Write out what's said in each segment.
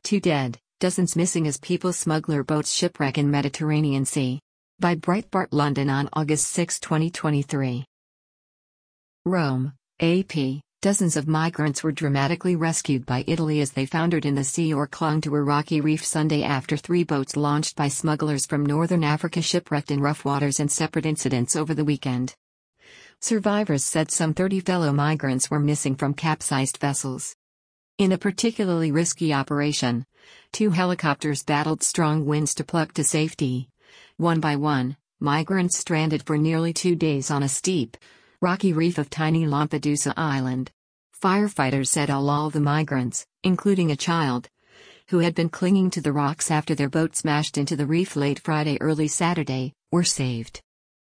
2 dead, dozens missing as people smuggler boats shipwreck in Mediterranean Sea. By Breitbart London on August 6, 2023. Rome, AP. Dozens of migrants were dramatically rescued by Italy as they foundered in the sea or clung to a rocky reef Sunday after 3 boats launched by smugglers from northern Africa shipwrecked in rough waters in separate incidents over the weekend. Survivors said some 30 fellow migrants were missing from capsized vessels. In a particularly risky operation, 2 helicopters battled strong winds to pluck to safety. One by one, migrants stranded for nearly 2 days on a steep, rocky reef of tiny Lampedusa Island. Firefighters said all the migrants, including a child, who had been clinging to the rocks after their boat smashed into the reef late Friday early Saturday, were saved.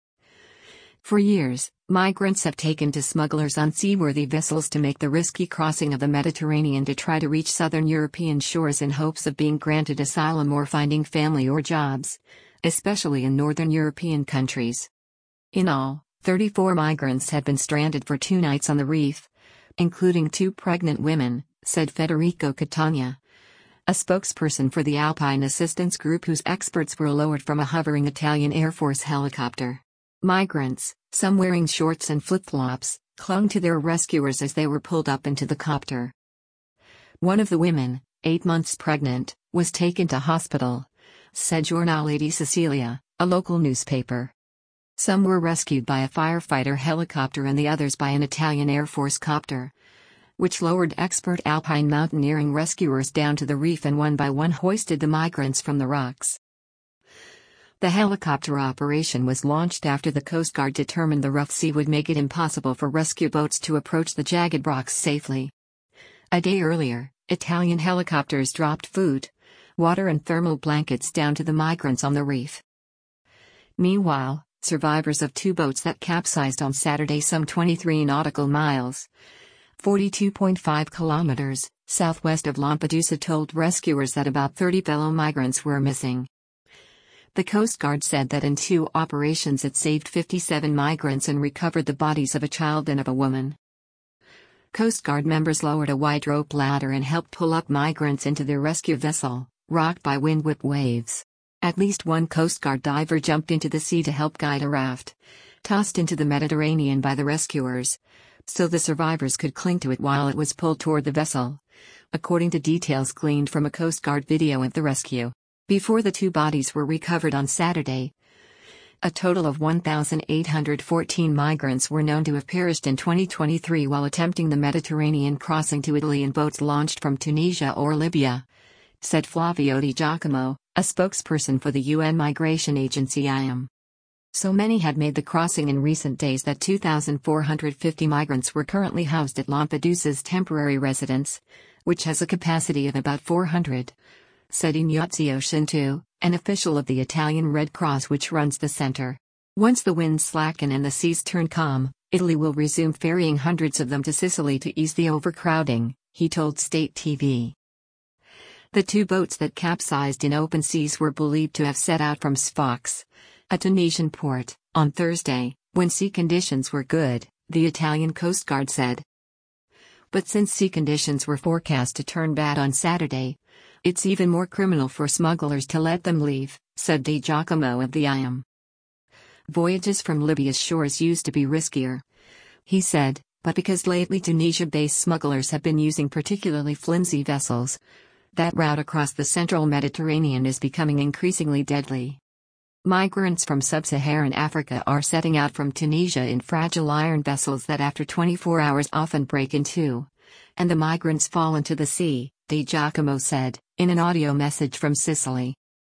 For years, migrants have taken to smugglers on seaworthy vessels to make the risky crossing of the Mediterranean to try to reach southern European shores in hopes of being granted asylum or finding family or jobs, especially in northern European countries. In all, 34 migrants had been stranded for 2 nights on the reef, including 2 pregnant women, said Federico Catania, a spokesperson for the Alpine Assistance Group whose experts were lowered from a hovering Italian Air Force helicopter. Migrants, some wearing shorts and flip-flops, clung to their rescuers as they were pulled up into the copter. One of the women, 8 months pregnant, was taken to hospital, said Giornale di Sicilia, a local newspaper. Some were rescued by a firefighter helicopter and the others by an Italian Air Force copter, which lowered expert alpine mountaineering rescuers down to the reef and one by one hoisted the migrants from the rocks. The helicopter operation was launched after the Coast Guard determined the rough sea would make it impossible for rescue boats to approach the jagged rocks safely. A day earlier, Italian helicopters dropped food, water and thermal blankets down to the migrants on the reef. Meanwhile, survivors of 2 boats that capsized on Saturday some 23 nautical miles, 42.5 kilometers, southwest of Lampedusa told rescuers that about 30 fellow migrants were missing. The Coast Guard said that in 2 operations it saved 57 migrants and recovered the bodies of a child and of a woman. Coast Guard members lowered a wide rope ladder and helped pull up migrants into their rescue vessel, rocked by wind-whipped waves. At least 1 Coast Guard diver jumped into the sea to help guide a raft, tossed into the Mediterranean by the rescuers, so the survivors could cling to it while it was pulled toward the vessel, according to details gleaned from a Coast Guard video of the rescue. Before the 2 bodies were recovered on Saturday, a total of 1,814 migrants were known to have perished in 2023 while attempting the Mediterranean crossing to Italy in boats launched from Tunisia or Libya, said Flavio Di Giacomo, a spokesperson for the UN migration agency IOM. So many had made the crossing in recent days that 2,450 migrants were currently housed at Lampedusa's temporary residence, which has a capacity of about 400, said Ignazio Cintu, an official of the Italian Red Cross which runs the center. Once the winds slacken and the seas turn calm, Italy will resume ferrying hundreds of them to Sicily to ease the overcrowding, he told State TV. The 2 boats that capsized in open seas were believed to have set out from Sfax, a Tunisian port, on Thursday, when sea conditions were good, the Italian Coast Guard said. But since sea conditions were forecast to turn bad on Saturday, it's even more criminal for smugglers to let them leave, said Di Giacomo of the IOM. Voyages from Libya's shores used to be riskier, he said, but because lately Tunisia-based smugglers have been using particularly flimsy vessels, that route across the central Mediterranean is becoming increasingly deadly. Migrants from sub-Saharan Africa are setting out from Tunisia in fragile iron vessels that after 24 hours often break in 2, and the migrants fall into the sea, Di Giacomo said, in an audio message from Sicily.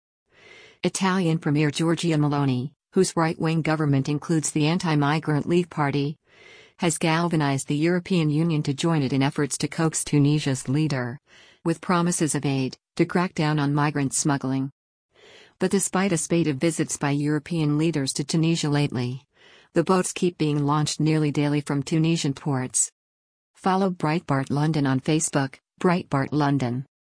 Italian Premier Giorgia Meloni, whose right-wing government includes the anti-migrant Leave Party, has galvanized the European Union to join it in efforts to coax Tunisia's leader, with promises of aid, to crack down on migrant smuggling. But despite a spate of visits by European leaders to Tunisia lately, the boats keep being launched nearly daily from Tunisian ports. Follow Breitbart London on Facebook, Breitbart London.